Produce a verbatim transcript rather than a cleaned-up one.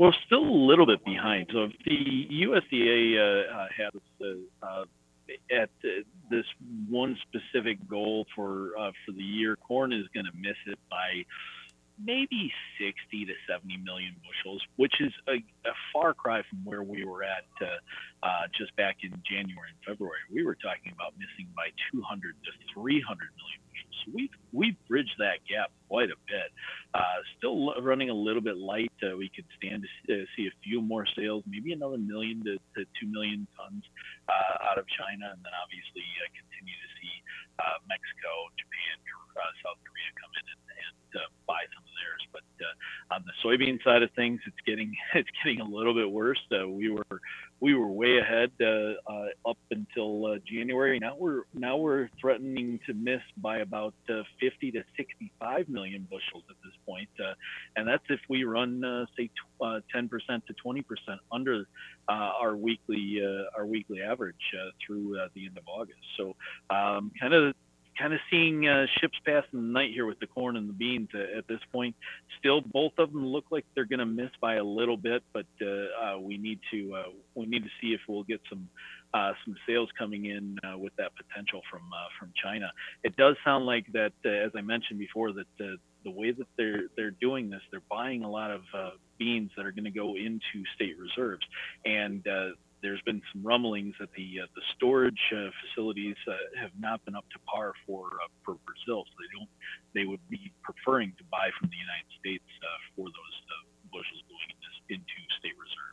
We're still a little bit behind. So if the U S D A uh, uh, has uh, uh, at uh, this one specific goal for uh, for the year, corn is going to miss it by maybe sixty to seventy million bushels, which is a, a far cry from where we were at uh, uh, just back in January and February. We were talking about missing by two hundred to three hundred million bushels. So we've, we've bridged that gap quite a bit. Uh, still running a little bit light. Uh, we could stand to uh, see a few more sales, maybe another million to, to two million tons uh, out of China, and then obviously uh, continue to see uh, Mexico, Japan, uh, South Korea come in and, and uh, buy some of theirs. But uh, on the soybean side of things, it's getting it's getting a little bit worse. Uh, we were we were way ahead uh, uh, up until uh, January. Now we're now we're threatening to miss by about uh, fifty to sixty-five million bushels at this point, uh, and that's if we run uh, say uh, ten percent to twenty percent under uh, our weekly uh, our weekly average uh, through uh, the end of August. So um, kind of kind of seeing uh, ships pass in the night here with the corn and the beans uh, at this point. Still, both of them look like they're going to miss by a little bit, but uh, uh, we need to uh, we need to see if we'll get some uh, some sales coming in uh, with that potential from uh, from China. It does sound like that, uh, as I mentioned before, that uh, the way that they're they're doing this, they're buying a lot of uh, beans that are going to go into state reserves, and uh, there's been some rumblings that the uh, the storage uh, facilities uh, have not been up to par for uh, for Brazil, so they don't they would be preferring to buy from the United States uh, for those uh, bushels going into, into state reserves.